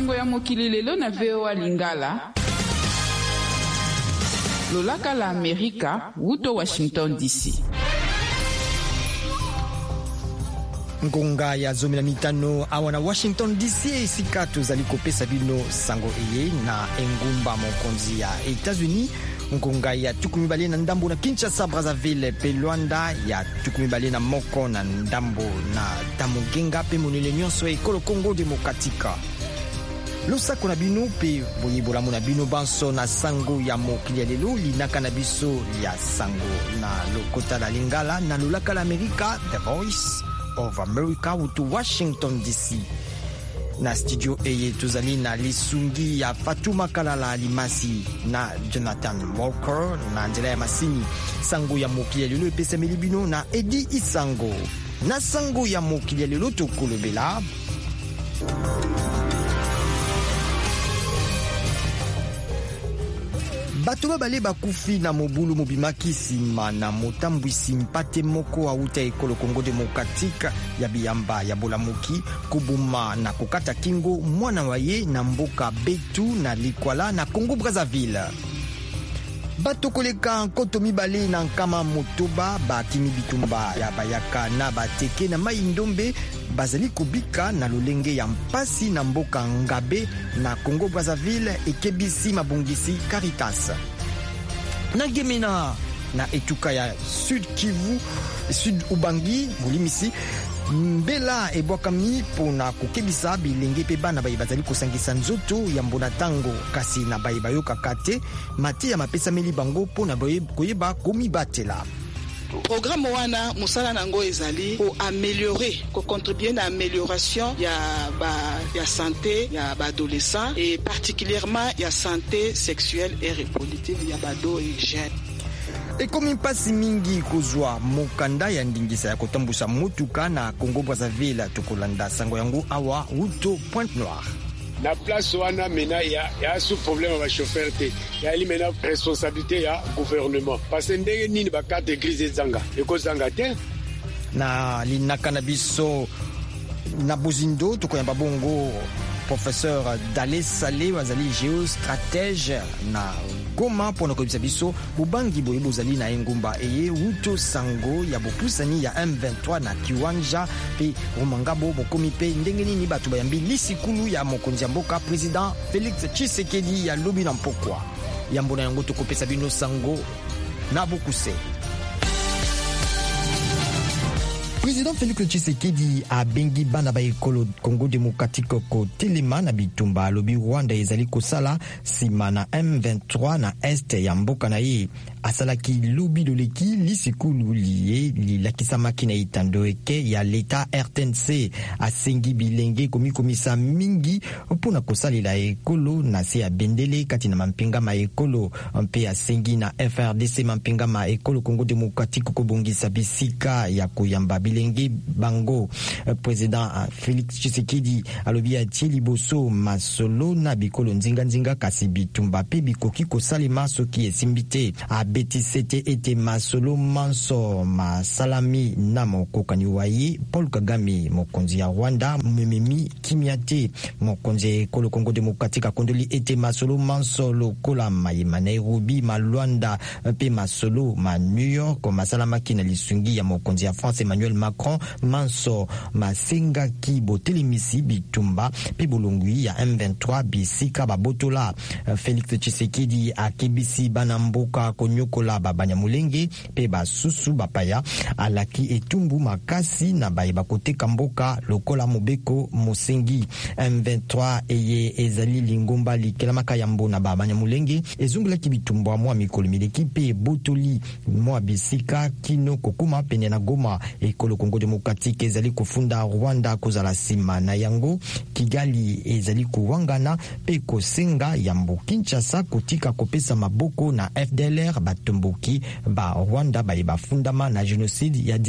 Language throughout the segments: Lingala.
Sango ya mokili lelo na VOA Lingala. Lolaka la Amerika, wuto Washington DC. Ngonga ya zomi na mitano awa na Washington DC sika tozali kopesa bino sango eye na engumba mokonzi ya Etats-Unis. Ngonga ya tukumibale na ndambo na Kinshasa, Brazzaville pe Luanda ya tukumibale na moko na ndambo na Tamugenga pe monele nyonso ekolo Congo Demokratika. Losako na bino pe boyebolamu na bino banso na sango ya mokili ya lelo linaka na biso ya sango na lokota la Lingala na lolaka la Amerika, The Voice of America wutu Washington DC. Na studio eye tozali na lisungi ya Fatuma Kalala Limasi na Jonathan Walker na nzela ya masini. Sango ya mokili ya lelo epesameli bino na Edi Isango. Na sango ya mokili ya lelo tokolobela bato babale bakufi na mobulu mobimaki nsima na motambwisi mpate moko auta ekolo Congo Demokratika ya biyamba ya bolamuki kobuma na kokata kingo mwana waye na mboka Betu na Likwala na Congo Brazzaville. Bato koleka nkoto mibale na nkama motoba bakimi bitumba ya bayaka na bateke na mai ndombe bazali kobika na lolenge ya mpasi na mboka Ngabe na Congo Brazzaville ekebisi mabongisi Caritas. Na Gemena na etuka ya Sud Kivu, Sud Ubangi, Bulimisi, mbela ebwakami pona kokebisa bilenge pe bana bayi bazali kosangisa nzoto ya mbona tango kasi na bayi bayoka kate mati ya mapesa meli bango pona koyeba komibatela. Programme wana musala nango ezali pour améliorer, pour contribuer à l'amélioration ya santé ya adolescents et particulièrement ya santé sexuelle et reproductive ya bado et jeunes. Ekomi mpasi mingi kozwa mokanda ya ndingisa ya kotambusa motuka na Congo Brazzaville tokolanda sango yango awa wuto Pointe-Noire. Na place wana mena ya sous problème ba chauffeur te ya li mena responsabilité ya gouvernement parce que ndenge nini ba carte grise zanga ekozanga te na linaka na biso na Bozindo tokoyamba bongo professeur Dalé Salé wazali géostratège na Goma pona kobisa biso bubangi boye bozali na engumba eye wuto sango ya bopusani ya M23 na Kiwanja pe Rumangabo bokomi pe ndenge nini bato bayambi lisikulu ya mokonzi ya mboka président Félix Tshisekedi ya lobi na mpokwa yambo na yango tokopesa bino sango na bokuse. Président Félix Tshisekedi a bengi bana ba ekolo Congo Démocratique ko telema na bitumba lobi Rwanda ezali kosala sima na M23 na este ya mboka na ye asalaki lobi doleki lisikulu liye lilakisamaki na itando eke ya leta RTNC asengi bilenge komikomisa mingi mpona kosalela ekolo na se ya bendele kati na mampinga ma ekolo mpe asengi na FRDC mampinga ma ekolo Congo Démocratique kobongisa bisika ya koyamba bilenge bango. Président Félix Tshisekedi alobi atie liboso masolo na bikolo nzinga kasi bitumba pe bikoki kosalema soki esimbite abetisete ete masolo manso masalami na mokokani waye Paul Kagame mokonzi ya Rwanda mememi kimiate mokonzi ekolo Congo Démocratique akondoli ete masolo manso lokola mayema Nairobi malwanda pe masolo ma New York masalamaki na lisungi ya mokonzi ya France Emmanuel Macron manso masenga ki botelimisi bitumba pe bolongui ya M23 bisika babotola. Félix Tshisekedi akebisi bana mboka konyokola babanyamulenge pe basusu bapaya alaki etumbu makasi na bayeba koteka mboka lokola mobeko mosengi. M23 eye ezali lingomba likelamaka ya mbona babanyamulenge ezungulaki bitumba mwa mikolo mileki pe botoli mwa bisika kino kokuma pene na Goma. Ekolo Congo Démocratique ezali kofunda Rwanda kozala sima na yango. Kigali ezali kuwangana pe kosenga yambo Kinshasa kotika kopesa maboko na FDLR batomboki ba Rwanda bayeba fundama na génocide ya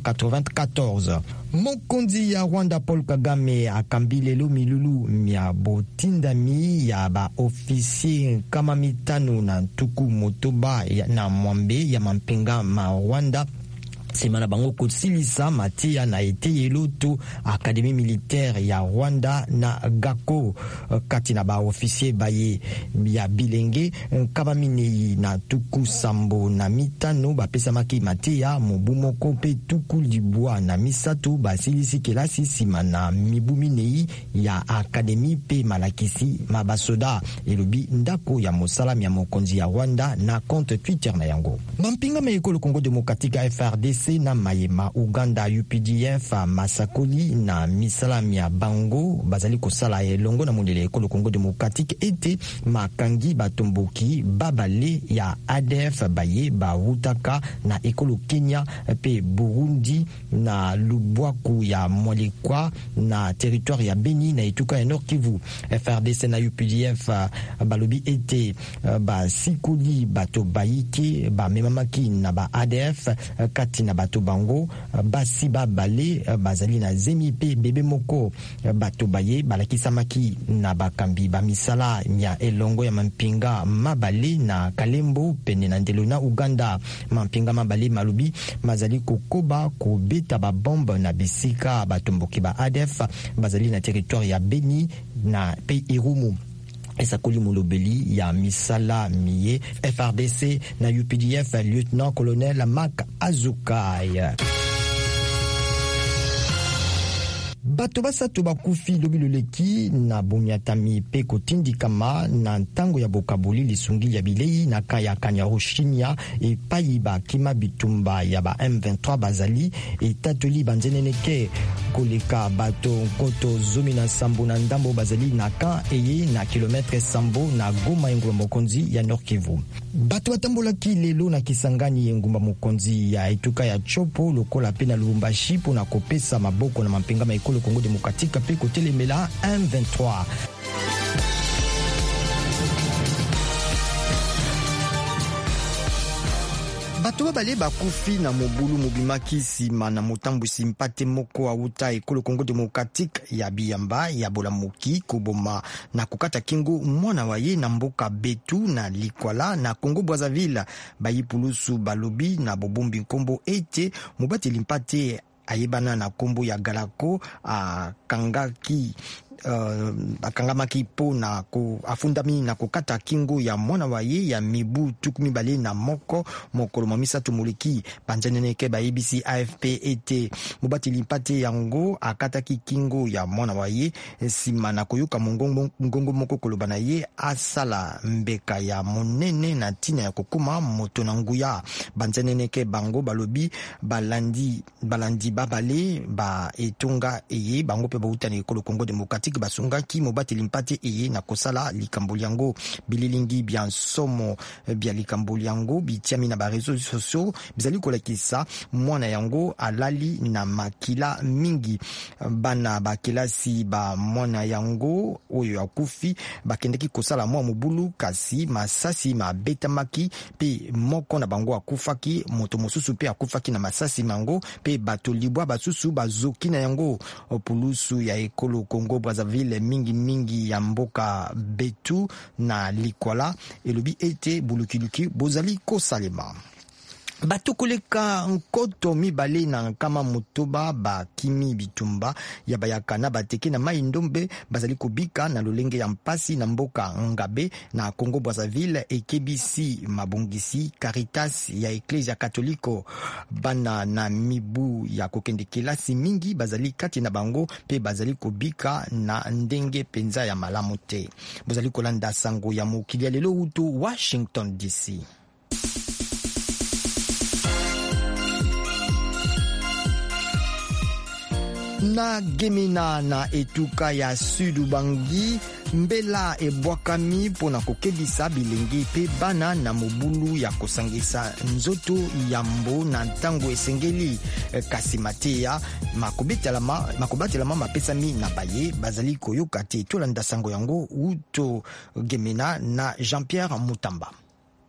1994. Mokonzi ya Rwanda Paul Kagame akambi lelo milulu mia botindami ya ba ofisier kama mitano na tuku motoba na mwambe ya mampinga ma Rwanda semana bango kosilisa matia na eteyelo to akademi militaire ya Rwanda na Gako kati na ba officier baye ya bilenge nkaba minei na tuku sambo na mitano bapesamaki matia mobu moko pe tuku libwa na misatu basilisi kelasi sima na mibu minei ya akademi pe malakisi mabasoda elobi ndako ya mosalami ya mokonzi ya Rwanda na compte Twitter na yango. Mampinga mekolo Congo Démocratique FRDC na mayema Uganda UPDF masakoli na misalami ya bango bazali kosala elongo na mondele ekolo Congo Démocratique ete makangi batomboki babale ya ADF baye bautaka na ekolo Kenya pe Burundi na lubwaku ya Mwalekwa na territoire ya Beni na etuka ya Nord Kivu. FRDC na UPDF balobi ete basikoli bato bayike ba memamaki na ba ADF kati na bato bango basi babale bazali na zemi pe bebe moko bato baye balakisamaki na bakambi bamisala ya elongo ya mampinga mabale na Kalembo pene na ndelo na Uganda. Mampinga mabale malubi mazali kokoba kobeta ba bombe na bisika batomboki ba ADF bazali na territoire ya Beni na pe Irumu. Esakoli mulobeli ya misala miye FRDC na UPDF lieutenant colonel Mak Azukai. Bato basatu bakufi lobi loleki na bomiatami pe kotindikama na ntango ya bokaboli lisungi ya bilei na kaya Kanyaruchinya epai bakima bitumba ya ba M23 bazali etatoli banzeneneke koleka bato nkoto zomi na sambo na ndambo bazali na ka eye na kilometre sambo na Goma engumba mokonzi ya Nord Kivu. Bato batambolaki lelo na Kisangani engumba mokonzi ya etuka ya Chopo lokola pe na Lubumbashi pona kopesa maboko na mampinga maikolo Congo Démocratique pe kotelemela M23. Bato babale bakufi na mobulu mobimaki sima na motambwisi mpate moko auta ekolo Congo Démocratique ya biyamba ya bolamuki koboma na kokata kingo mwana waye na mboka Betu na Likwala na Congo Brazzaville. Bayipulusu balobi na bobombi nkombo ete mobateli mpate ayebana na kombo ya Galako akangamaki po na afundami na kokata kingo ya mwana waye ya mibu tukumi bale na moko mokolo misatu moleki panjaneneke ba ABC AFP ete mobateli mpate yango akataki kingo ya mwana waye sima na koyoka ngongo moko koloba na ye asala mbeka ya monene na tina ya kokuma moto na nguya. Banjaneneke bango balobi balandi babale ba etonga eye bango pe bautana ekolo Congo Démocratique basungaki mobateli mpate eye na kosala likambo yango bililingi bya somo bya likambo yango bitiami na ba réseaux sociaux bizali kolakisa mwana yango alali na makila mingi. Bana bakelasi ba mwana yango oyo akufi bakendeki kosala mwa mobulu kasi masasi mabetamaki pe moko na bango akufaki moto mosusu pe akufaki na masasi mango pe bato libwa basusu bazoki na yango. Opulusu ya ekolo Congo Brazzaville mingi ya mboka Betu na Likwala elobi ete bulukiluki bozali kosalema. Bato koleka nkoto mibale na nkama motoba bakimi bitumba ya bayakana bateke na mai ndombe bazali kobika na lolenge ya mpasi na mboka Ngabe na Congo Brazzaville ekebisi mabongisi Caritas ya Eklezia Katoliko. Bana na mibu ya kokende kelasi mingi bazali kati na bango pe bazali kobika na ndenge penza ya malamu te. Bazali kolanda sango ya mokili ya lelo uto Washington DC. Na Gemena na etuka ya Sud Ubangi mbela ebwakami pona kokebisa bilengi pe bana na mobulu ya kosangisa nzoto yambo na ntango esengeli kasi mateya makobatelama mapesami na baye bazali koyoka te tolanda sango yango uto Gemena na Jean-Pierre Mutamba.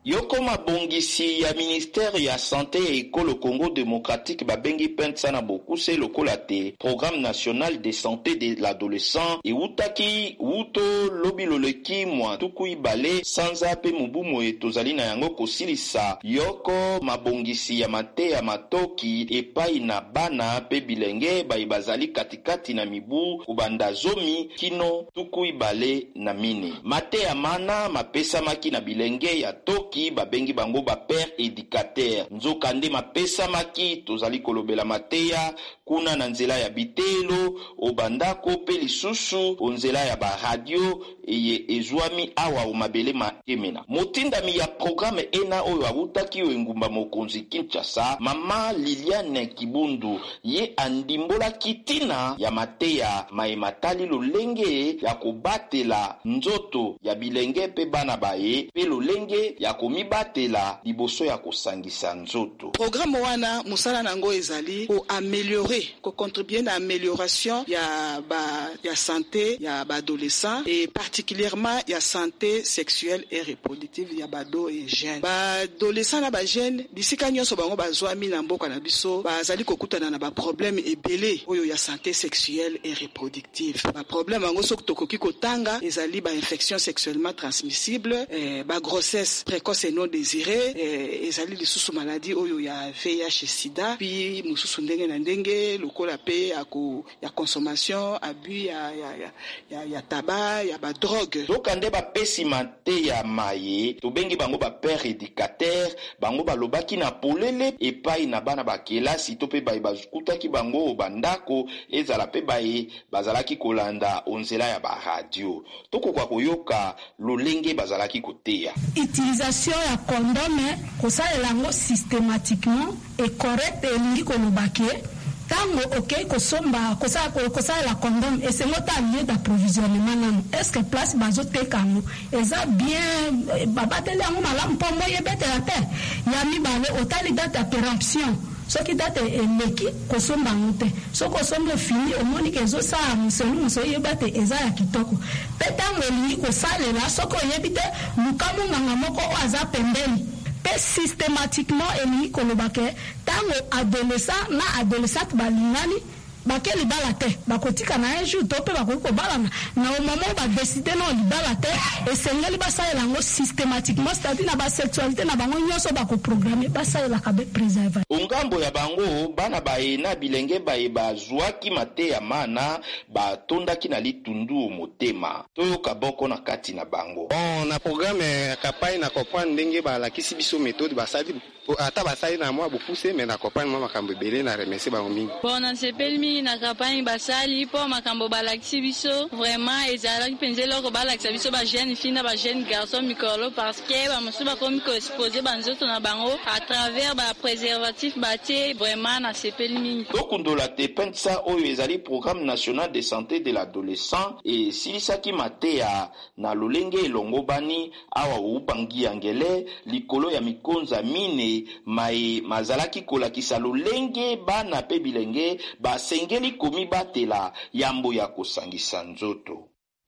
Yoko mabongisi ya ministère ya santé et école Congo démocratique babengi pensa na bokuse lokola te programme national de santé de l'adolescent et utaki wuto lobi loleki mwa tukui bale sanza pe mubumo etozali na yango kosilisa. Yoko mabongisi ya mate ya matoki epai na bana pe bilenge bazali katikati na mibu kubanda zomi kino tukui bale na mine. Mate ya mana mapesa maki na bilenge ya toki babengi bango ba père éducateur. Nzokande mapesa maki tozali kolobela mateya kuna na nzela ya bitelo obandako pe lisusu onzela ya ba radio eye ezwami awa omabele makemena. Motindami ya programme ena oyo awutaki yo engumba mokonzi Kinshasa, mama Liliane Kibundu ye andimbola kitina ya mateya maematali lolenge ya kobatela nzoto ya bilenge pe bana baye pe lolenge ya komibatela liboso ya kosangisa nzoto. Programme wana musala nango ezali pour améliorer, ko contribuer na amélioration ya santé ya adolescent et particulièrement ya santé sexuelle et reproductive ya bado et jeune. Adolescent na ba jeune bisika nyonso bango bazwami na mboka na biso bazali kokutana na ba problème ebele oyo ya santé sexuelle et reproductive. Ba problème bango soki tokoki kotanga ezali ba infection sexuellement transmissible, ba grossesse précoce et non désirée, ezali lisusu maladie oyo ya VIH sida, puis mususu ndenge na ndenge lokola pe ya consommation abus ya tabac ya ba drogue. Tokande ba pesi mate ya maye tobengi bango ba père éducateur, bango balobaki na polele epai na bana bakelasi to pe bazukutaki bango bandako ezala pe baye bazalaki kolanda onzela ya ba radio. Toko kwa koyoka lolenge bazalaki koteya. Utilisation ya condom kosalela ngo systématiquement et correct elingi kolobake tango okay kosomba kosa la condom et c'est mota lieu d'approvisionnement nan est-ce que place bazoteka ngo eza bien babateli ngo malamu pombo yebete la paix ya mibale otali date ya péremption soki date emeki kosomba ngote soko sombe fini omoni kezo sa muselu so yebate eza ya kitoko petango elingi kosalela soko yebite lukamu nganga moko aza pembeni pe systématiquement elingi kolobake tango adolescent na adolescente balingani bakeli bala te bakotika na un jour to pe bakoko balana na au moment ba décider non libala te et sengeli basalela ngo systématiquement c'est-à-dire na ba sexualité na bango nyoso bako programmer basalela ka be préserver. Ongambo ya bango bana baye na bilenge baye bazwaki mate ya mana batondaki na litundu motema to kaboko na kati na bango. Na programme kapai na comprendre ndenge ba la kisi biso méthode basali ata basali na moi bopuse mais na comprendre moi makambo belé na remercier bango mingi. Bon na sepelmi na campagne basali po makambo balakisi biso vraiment ezalaki penzelo ko balakisa biso ba jeune fille na ba jeune garçon mikolo parce que ba musuba komi ko exposer banzoto na bango à travers ba préservatif batie vraiment na sepelmi. Tokundola te pensa oyo ezali programme national de santé de l'adolescent et silisaki matea na lolenge elongo bani awa ubangi angele likolo ya mikonza mine mai mazalaki kolakisa lolenge bana pe bilenge basengeli komi batela yambo ya kosangisa nzoto.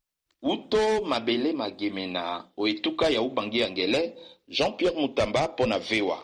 Uto mabele magemena oetuka ya ubangi angele Jean-Pierre Mutamba pona vewa.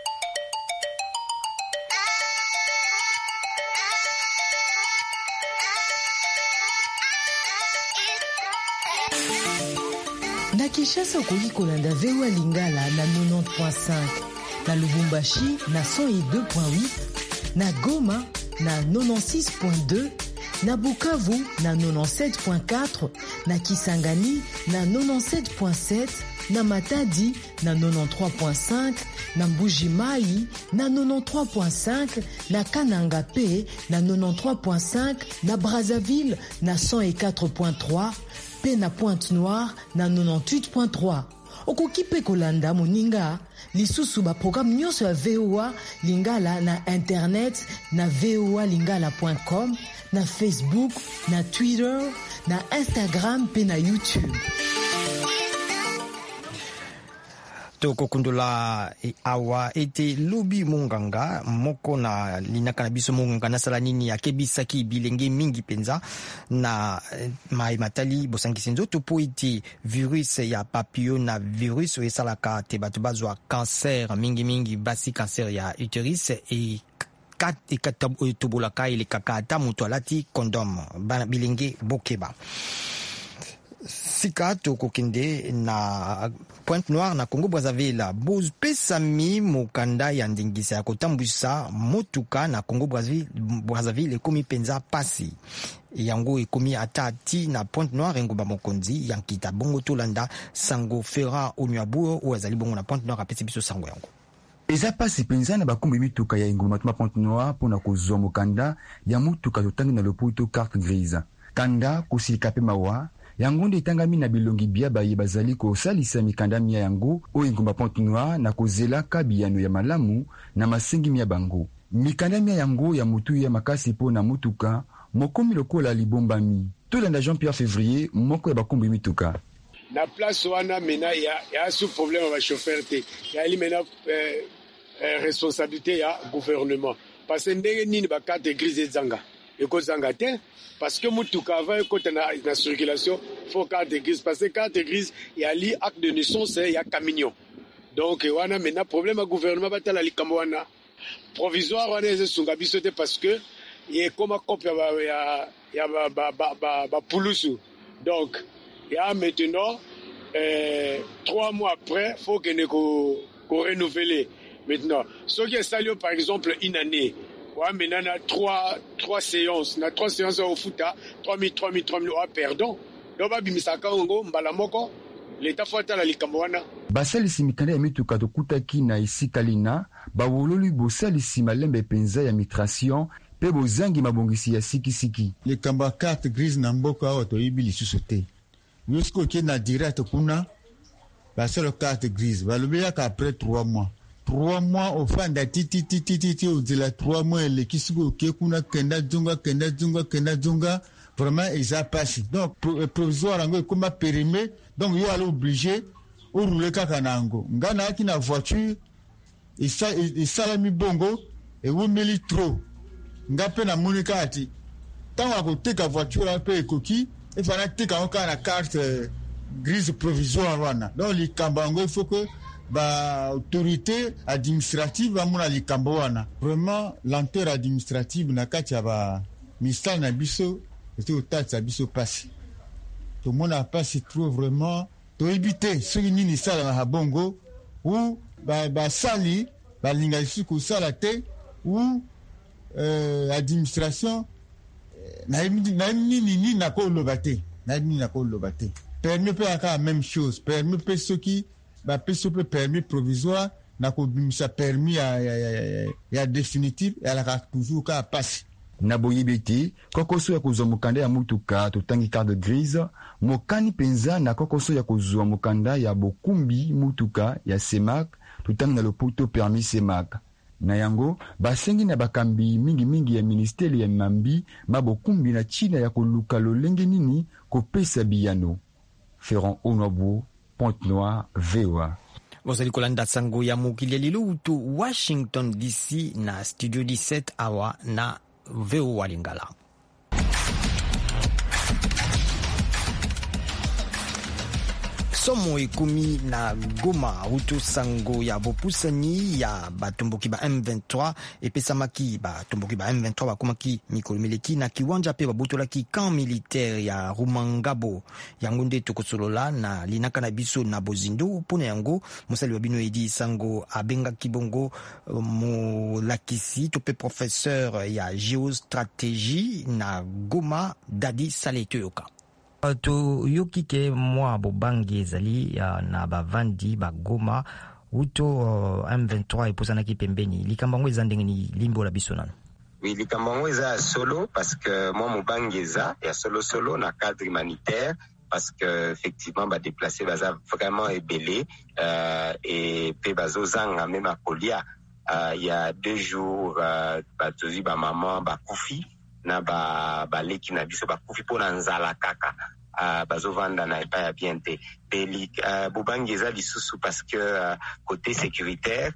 Na Kinshasa okoki kolanda vewa lingala na 90.5, na Lubumbashi na 102.8, na Goma na 96.2, na Bukavu na 97.4, na Kisangani na 97.7, na Matadi na 93.5, na Mbuji-Mayi na 93.5, na Kananga pe na 93.5, na Brazzaville na 104.3, pe na Pointe-Noire na 98.3. Okoki pe kolanda moninga lisusu ba programme nyonso ya VOA Lingala na internet na voalingala.com, na Facebook, na Twitter, na Instagram pe na YouTube. tokokundula awa ete lobi monganga moko na linaka na biso monganga nasala nini akebisaki bilenge mingi penza na matali bosangisi nzoto po ete virus ya papillona virus esalaka te bato bazwa cancer mingi basi cancer ya uterus tobolaka elekaka ata moto alati condom bana bilenge bokeba. Sika tokokende na Pointe Noire na Congo Brazzaville bopesami mokanda ya ndingisa ya kotambwisa motuka na Congo Brazzaville ekomi penza pasi yango ekomi atati na Pointe Noire ngomba mokonzi yankita bongo tolanda sango Ferra Onyabuo o azali bongo na Pointe Noire apesi biso sango yango eza pasi penza na bakumbi mituka ya ngomba matuma Pointe Noire pona kozwa mokanda ya motuka totangi na lopoto carte grise kanda kosilika pe mawa yango nde etangami na bilongi bia baye bazali kosalisa mikanda mia yango oyo ngomba Pointe Noire na kozelaka biyano ya malamu na masengi mia bango mikanda mia yango ya mutu ya makasi po na mutuka mokomi lokola libombami tolanda Jean-Pierre Février moko ya bakumbi mituka na place wana mena ya sous problème ba chauffeur te ya li mena responsabilité ya gouvernement parce que ndenge nini ba carte grise zanga ekozanga te parce que mutuka avant ekota na circulation faut carte grise parce que carte grise ya li acte de naissance ya camion donc wana mena problème à gouvernement batala likambo wana provisoire wana esunga biso te parce que ye koma copie ya ba pulusu donc ya maintenant 3 mois après faut que ne ko renouveler maintenant ce qui est salio par exemple une année ouais maintenant na 3 séances na 3 séances au futa 3000 perdon donc ba bimisaka ngo mbala moko l'état fata la likambo wana basalisi mikanda ya mituka tokutaki na isikalina bawololi bosalisi malembe penza ya migration pe bozangi mabongisi ya sikisiki likambo ya carte grise na mboka awa toyibi lisusu te yosko ke na direct kuna basalo carte grise balobeyaka après 3 mois 3 mois ofanda titi ozela 3 mois elekisiko oke kuna kenda dzunga vraiment eza pasi donc provisoire yango ekoma périmé donc yo ala obligé orouler kaka nango nga naaki na voiture esalami bongo ewumeli trop nga mpe namoni kaka ati ntango akoteka voiture mpe ekoki efana teka yango kaka na carte grise provisoire wana donc likambo yango il faut que autorité administrative bamona likambo wana vraiment lenteur administrative na kati ya misala na biso ete otatisa biso pasi tomona pasi trop vraiment toyebi te soki nini esalamaka bongo ou basali balinga lisusu kosala te ou administration nayebi nini nakoloba te permis mpe aka même chose permis mpe soki bapeso mpe permis provisoire nakobimisa permis ya définitive eyalaka toujours kaka pasi na boyebi te kokoso ya kozwa mokanda ya mutuka totangi carte grise mokani penza na kokoso ya kozwa mokanda ya bokumbi mutuka ya semak totangi na lopoto permis semak na yango basengi na bakambi mingi ya ministeri ya mambi mabokumbi na China ya koluka lolenge nini kopesa biyano. Ferrand Onyabuo, Pointe Noire, VOA. Bozali kolanda sango ya mokili ya lilutu Washington DC na studio 17 awa na VOA Lingala. Somo ekumi na Goma utu sango ya bopusani ya batomboki ba M23 epesamaki batomboki ba M23 bakomaki mikolo meleki na kiwanja pe babotolaki camp militaire ya Rumangabo yango nde tokosolola na linaka na biso na bozindo pona yango mosali wa bino edi sango abenga kibongo molakisi to pe professeur ya géostratégie na Goma Dadi Saletoyoka. Toyoki ke mwa bobangi ezali na bavandi bagoma uto M23 eposanaki pembeni likambo ngo eza ndenge ni limbo la biso nano. Oui, likambo ngo eza solo parce que moi mobangi eza ya solo na cadre humanitaire parce que effectivement ba déplacer baza vraiment ebelé et pe bazozanga même à Kolia il y a 2 jours batozi ba maman ba kufi na ba leki na biso ba kufi pona nzala kaka bazovanda na epai ya bien te. Bobangi eza lisusu parce que côté sécuritaire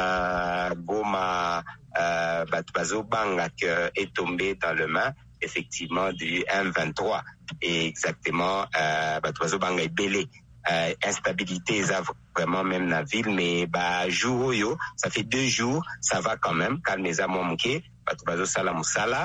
Goma bato bazobanga que est tombé dans le main effectivement du M23 et exactement bato bazobanga ebele. Instabilité ça vraiment même la ville mais jour yo ça fait 2 jours ça va quand même calme les amomuke bato bazo sala musala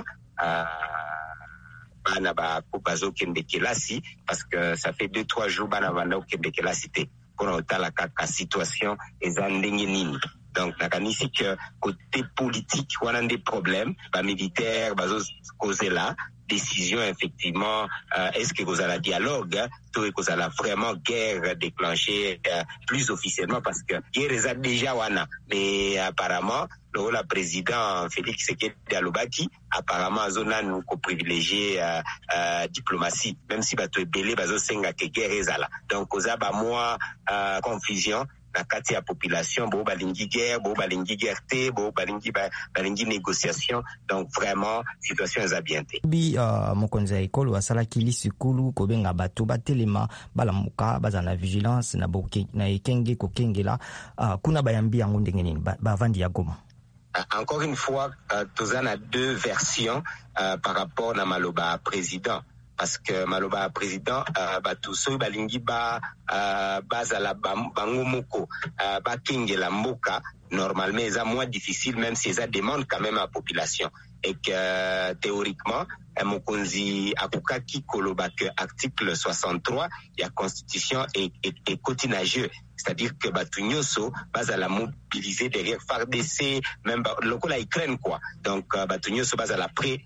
bana bazo kende kelasi parce que ça fait 2-3 jours bana banda kende kelasi te pour otala kaka situation eza ndenge nini. Donc nakanisi que côté politique on a des problèmes militaires bazo causer là décision effectivement est-ce que vous avez un dialogue tout que vous avez vraiment guerre déclenchée plus officiellement parce que guerre est déjà wana mais apparemment le président Félix Tshisekedi Alobaki apparemment zona nous ko privilégier diplomatie même si bato ebele bazo senga que guerre ezala donc oza ba moi confusion na kati ya population bo balingi guerre te bo balingi négociation donc vraiment situation eza bien te mokonzi ya ekolo asalaki lisikulu kobenga bato batelema balamuka baza na vigilance na ekenge kokengela kuna bayambi yango ndenge nini bavandi ya Goma. Encore une fois toza na 2 versions par rapport na maloba président parce que maloba président bato soyo balingi bazala bango moko bakengela mboka normalement eza moins difficile même si eza demande quand même à la population et que théoriquement mokonzi akokaki koloba que article 63 ya constitution est cotinageux c'est-à-dire que bato nyonso bazala mobiliser derrière FARDC même lokola Ukraine quoi donc bato nyonso bazala prêt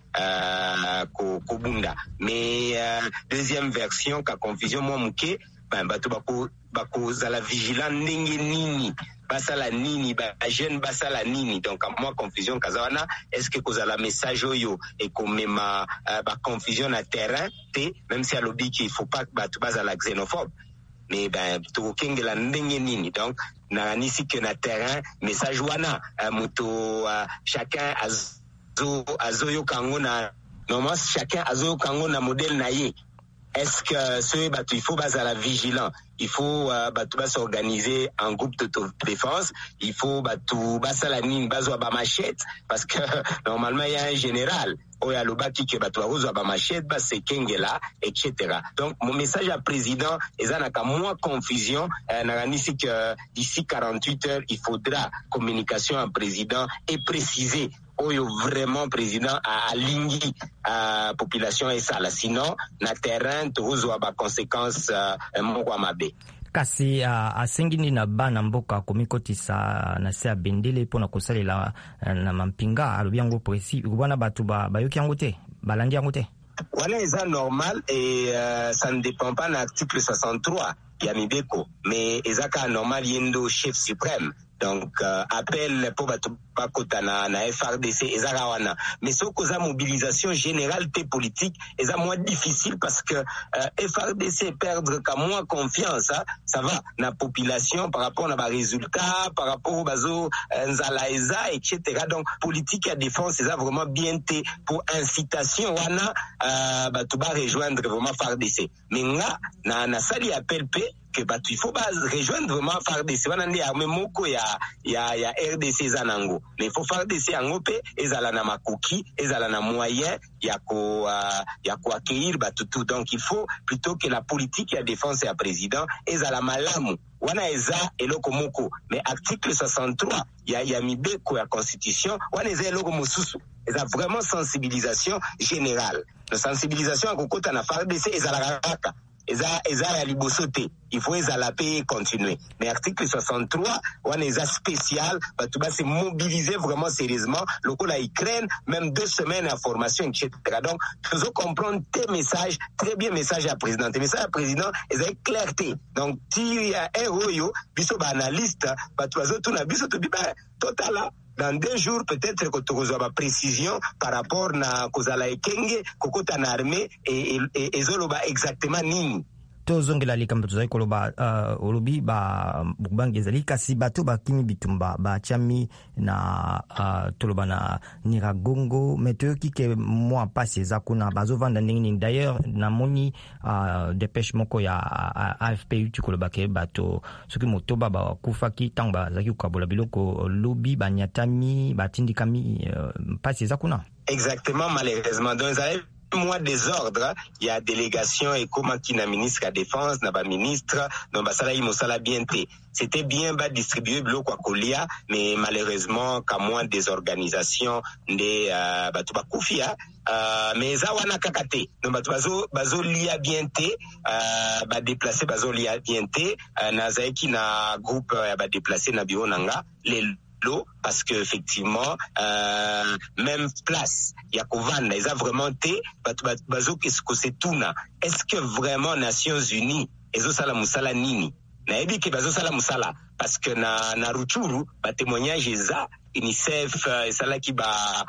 kobunda mais deuxième version ka confusion moi muke bato bakozala vigilant ndenge nini basala nini jeune basala nini donc à moi confusion kazawana est-ce que kozala message oyo et komema confusion na terrain te même si alobi qu'il faut pas bato bazala xénophobe mais tokengela ndenge nini donc na nisi que na terrain message wana moto chacun azoyo kango na normalement chacun azoyo kango na modèle na ye. Est-ce que il faut bazala vigilant, il faut s'organiser en groupe d'autodéfense, il faut basala nini bazwa ba machette parce que normalement il y a un général oya lobaki que bazwa ba machette c'est kengela etc. Donc mon message à président ezanaka moins confusion nakanisi que d'ici 48 heures il faudra communication à président et préciser oyo vraiment président a lingi population esala sinon na terrain tozwa ba conséquences moko mabe kasi asengini na bana mboka komikotisa na se bendele pona kosalela na mampinga alobi yango précis bana batu bayoki yango te balandi yango te wana eza normal et ça ne dépend pas na article 63 ya Mibeko mais ezaka normal yendo chef suprême. Donc appel pour bakota na FARDC ezaka wana mais ce cause mobilisation générale té politique est moins difficile parce que FARDC perdre ka moins confiance ça va na population par rapport à ba résultats par rapport au bazo nzalaeza etc. donc politique à défense c'est vraiment bien té pour incitation wana batu ba rejoindre vraiment FARDC mais nga na sali appel pe que il faut rejoindre vraiment FARDC wana ndi armée moko ya RDC zanango mais il faut FARDC ango pe ezala na makoki ezala na moyen ya ko accueillir tout donc il faut plutôt que la politique ya défense ya président ezala malamu wana eza eloko moko mais article 63 ya Mibeko ya constitution wana eza eloko mosusu eza vraiment sensibilisation générale la sensibilisation akokota na FARDC ezala kaka eza ya liboso te il faut ezala pe continuer mais article 63 wana eza spécial bato ba se mobiliser vraiment sérieusement lokola Ukraine même 2 semaines à formation etc. donc faut comprendre tes messages très bien message à président tes messages à président eza clarté donc ti ya eroyo biso ba analyste bato bazoto na biso to biba totala dans 2 jours peut-être que tu reçois précision par rapport na kozala ekenge kokota na armée et zoloba exactement nini tozongela likambo tozali koloba olobi bubangi ezali kasi bato bakimi bitumba batiami na toloba na Nyiragongo mais toyoki ke mwa pasi eza kuna bazovanda ndenge nini. D'ailleurs namoni dépêche moko ya AFP uti koloba ke bato soki motoba bakufaki ntango bazalaki kokabola biloko lobi banyatami batindikami pasi eza kuna. Exactement, malheureusement. Donc moi désordre, il y a délégation et comment qui na ministre à défense, na ba ministre, donc ba sala imosala bien té. C'était bien bas distribué bloc quoi colia, mais malheureusement qu'à moins des organisations des batu ba kufia mais za wana kakate. Donc batu bazo lia bien té ba déplacer bazo lia bien té na zaiki na groupe ba déplacer na bionanga les parce que effectivement même place ya kovanda ils a vraiment été bazo qu'est-ce que c'est tout na est-ce que vraiment Nations Unies ezo sala musala nini na ebi ke bazo sala musala parce que na Rutshuru ba témoignage eza UNICEF sala ki ba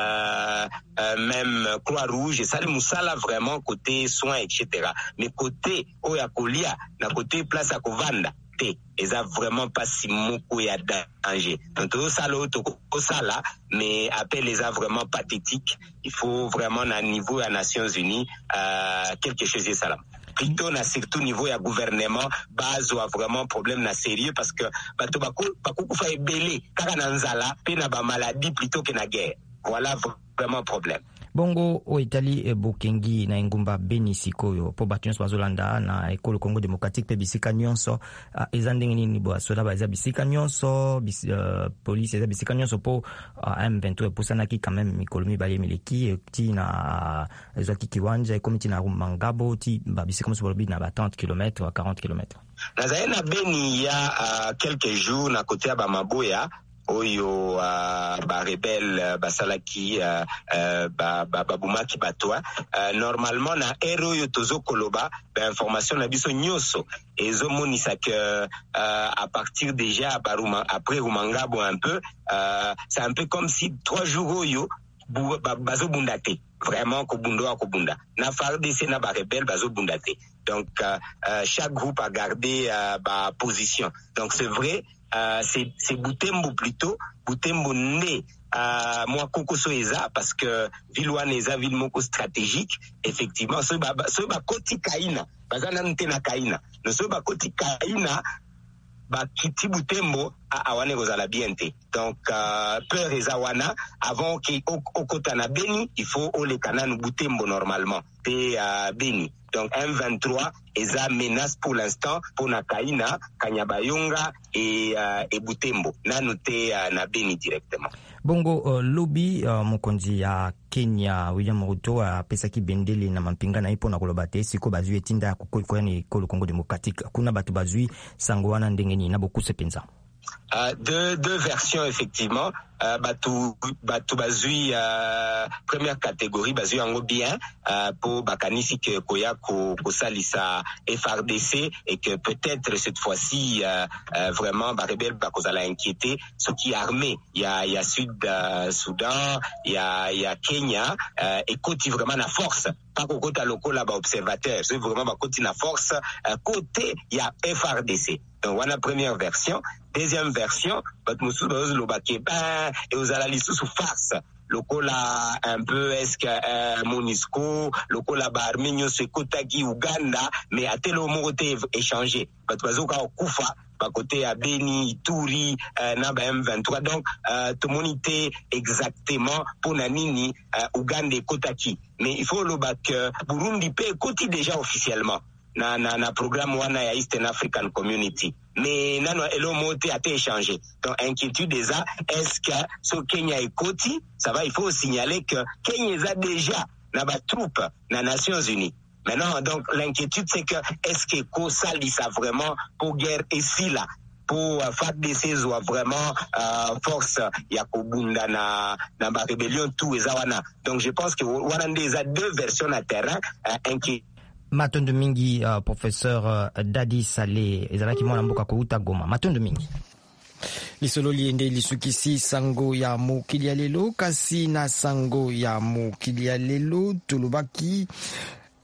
même Croix-Rouge sala musala vraiment côté soins etc. mais côté oyakolia na côté place ya kovanda ils a vraiment pas si beaucoup ya danger. Donc tout ça là, mais appel les a vraiment pathétique. Il faut vraiment à niveau à Nations Unies quelque chose de ça là. Plutôt na surtout niveau ya gouvernement base ou a vraiment problème na sérieux parce que bato bako fa ebele kaka na nzala pe na ba maladie plutôt que na guerre. Voilà vraiment problème. Bongo o Italie bokengi na ngumba Beni sikoyo po bato nyonso bazolanda na ekolo Congo démocratique pe bisika nyonso eza ndenge nini bo soda ba eza bisika nyonso police eza bisika nyonso po M23 posanaki quand même mikolo mibale mileki ti na ezaki kiwanja ekomiti na Mangabo ti ba bisika nyonso bolobi na ba 30 km à 40 km. Na zaina Beni ya quelques jours na côté ya ba Maboya oyo ba rebelle basalaki babumaki batwa normalement na ero yo tozo koloba ba information na biso nyoso ezo monisa que à partir déjà après Rumangabo un peu c'est un peu comme si 3 jours oyo bazo bundate vraiment kobunda na FARDC na ba rebelle bazo bundate donc chaque groupe a gardé ba position donc c'est vrai. C'est Butembo plutôt Butembo né moi Kokoso eza parce que ville wana eza ville moko stratégique effectivement so ba koti kaina bazana ntena kaina no so ba koti kaina ba kiti Butembo awane kozala bien te donc peur eza wana avant que okota na Beni il faut ole kananu Butembo normalement te Beni. Donc M23 eza menace pour l'instant pour na Kaina, Kanyabayonga et Butembo. Na noté na Beni directement. Bongo lobby mokonzi ya Kenya William Ruto apesaki bendele na mampinga na ipo na koloba te siko bazui etinda kokoya ni kolo Congo démocratique kuna batu bazui sango wana ndenge ni na boku sepenza. Deux versions effectivement. Batu bazui première catégorie bazui yango bien pour bakanisi que koya ko salisa FARDC et que peut-être cette fois-ci vraiment ba rebelle ba kozala inquiété ce qui armé il y a Soudan il y a Kenya et côté vraiment na force pas côté local ba observateur c'est vraiment ba côté na force côté il y a FARDC. Donc voilà première version. Deuxième version, votre musu lobake et aux alalisu sous farce. Lokola un peu est-ce que Monisco, lokola ba Armenio se kotaki Uganda, mais à tel moment échangé. Votre bazoka okufa ba côté à Beni, Ituri, na ba M23. Donc tout monité exactement pour nanini Uganda et kotaki. Mais il faut le bac Burundi paye koti déjà officiellement. Na programme wana ya Eastern African Community mais nano elo moté a été échangé donc inquiétude déjà est-ce que so Kenya et Koti ça va il faut signaler que Kenya a déjà na ba troupe na Nations Unies maintenant donc l'inquiétude c'est que est-ce que ko sali ça vraiment pour guerre ici là pour FARDC ou vraiment force ya kobunda na ba rébellion tout ezawana donc je pense que wana déjà deux versions na terrain inquiétude. Matondo mingi professeur Dadi Saleh ezalaki mwana mboka kouta Goma. Matondo mingi lisolo liende lisukisi sango ya mokili ya lelo kasi na sango ya mokili ya lelo tulubaki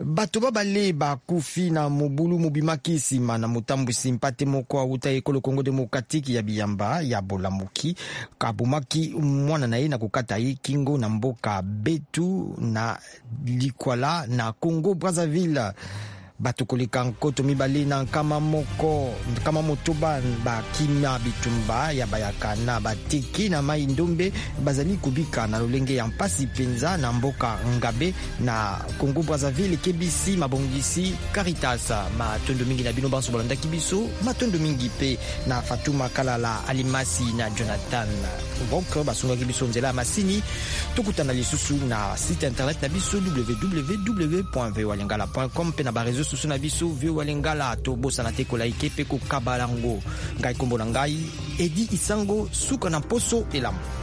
bato babale bakufi na mobulu mobimaki nsima na motambwisi mpate moko auta ekolo Congo Démocratique ya biyamba ya bolamuki kabumaki mwana na ye na kokata ye kingo na mboka Betu na Likwala na Congo Brazzaville. Bato koleka nkoto mibale na nkama motoba bakima bitumba ya bayaka na bateki na mai ndombe bazali kubika na lolenge ya mpasi penza na mboka Ngabe na Congo Brazzaville kebisi mabongisi Caritas. Matondo mingi na bino banso bolandaki biso, matondo mingi pe na Fatuma Kalala, Alimasi na Jonathan Bonk basungaki biso nzela masini. Tukutana lisusu na site internet na biso www.voalingala.com pe na barezo susu na biso VOA Lingala. To bosana te ko like pe ko kabalango ngai kombo na ngai Edi Isango suka na poso elamu.